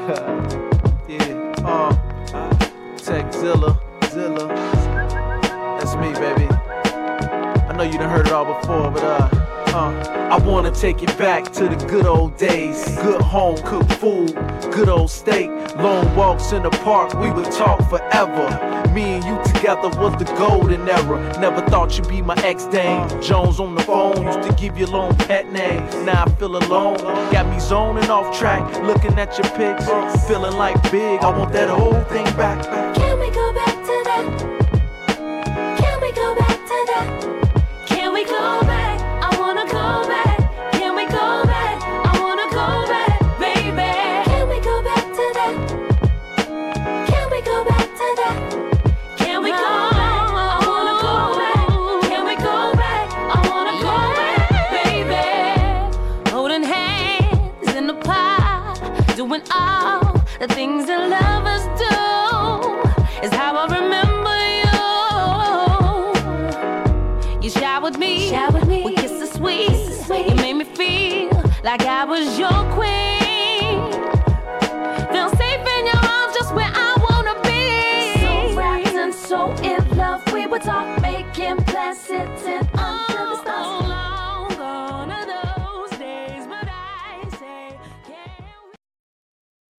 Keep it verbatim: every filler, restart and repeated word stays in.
Yeah, uh, Techzilla, Zilla. That's me, baby. I know you done heard it all before, but uh, uh. I wanna take you back to the good old days. Good home, cooked food, good old steak. Long walks in the park, we would talk forever. Me and you together was the golden era. Never thought you'd be my ex-dame. Jones on the phone, used to give you a long pet name. Now I feel alone, got me zoning off track. Looking at your pics, feeling like big. I want that whole thing back. Can we go back to that? Can we go back to that? Can we go back? I wanna go back. Can we go back? I wanna go back, baby. Can we go back to that? Can we go back to that? Can we go back? I wanna go back. Can we go back? I wanna go back, baby. Holding hands in the park, doing all the things that lovers do is how I remember you. You showered me, showered me with kisses sweet. sweet. You made me feel like I was your queen. Feel safe in your arms, just where I wanna be. So wrapped and so in love, we would talk, making plans, sitting